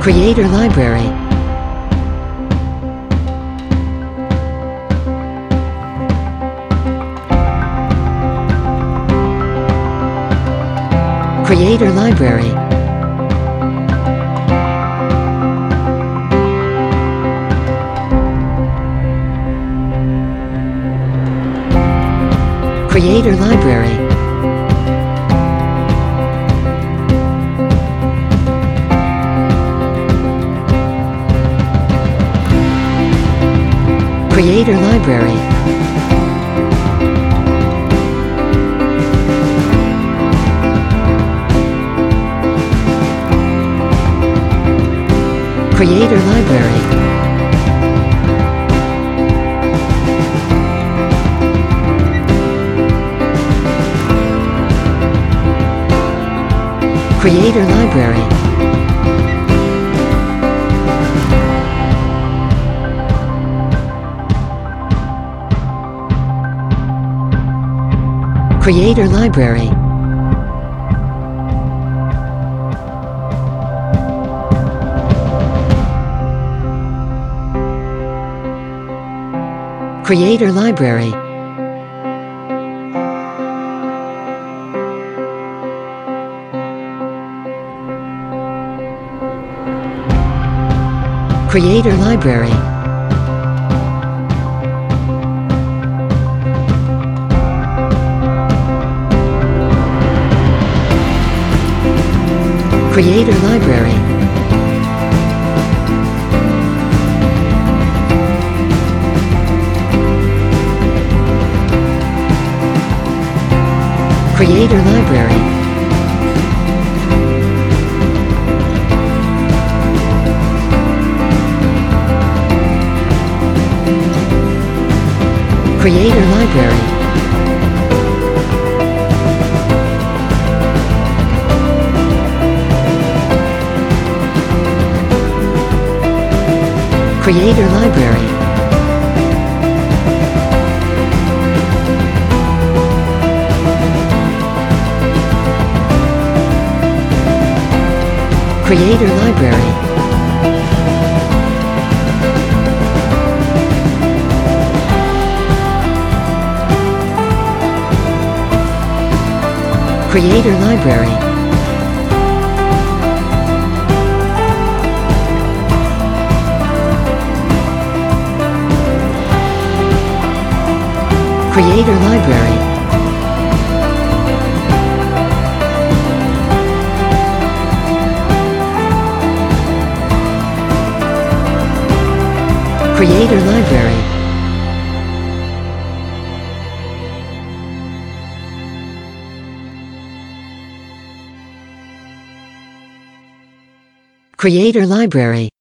Creator Library. Creator Library. Creator Library. Creator Library. Creator Library. Creator Library. Creator Library. Creator Library. Creator Library. Creator Library. Creator Library. Creator Library. Creator Library. Creator Library. Creator Library. Creator Library. Creator Library. Creator Library.